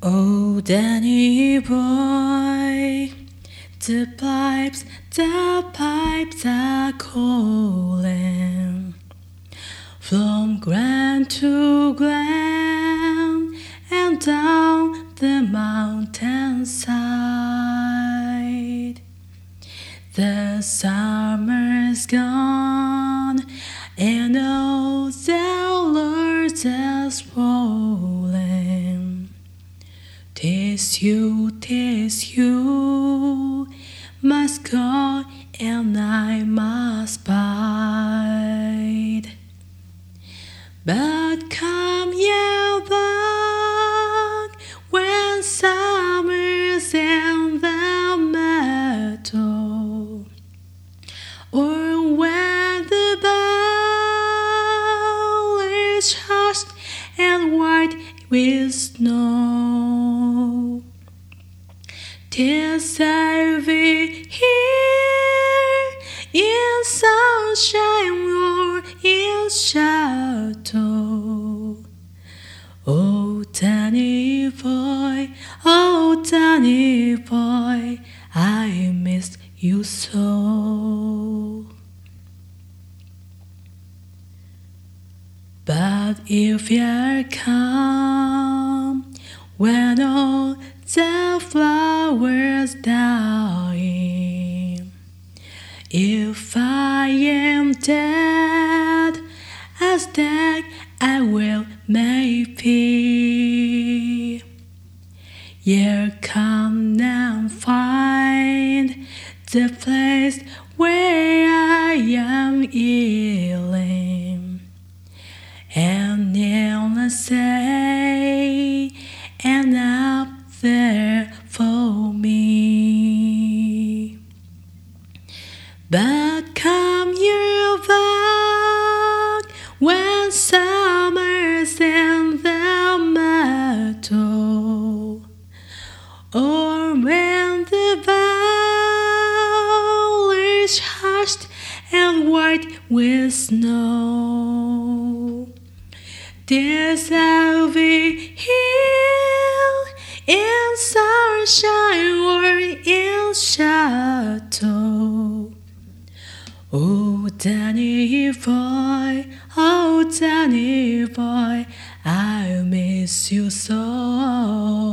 Oh, Danny boy, the pipes are calling from glen to glen and down the mountainside. The summer's gone and all the Lord is rolling. 'Tis you must go and I must bide. But come ye back when summer's in the meadow, or when the bough is hushed and white with snow. 'Tis I'll be here in sunshine or in shadow. Oh, Danny boy, I miss you so. But if you come when all the flowers dying, if I am dead, as dead I will maybe. You come and find the place where I am healing, and kneel and say, and up there for me. But come you back when summer's in the meadow, or when the bough is hushed and white with snow. 'Tis I'll be here in sunshine or in shadow. Oh, Danny boy, I miss you so.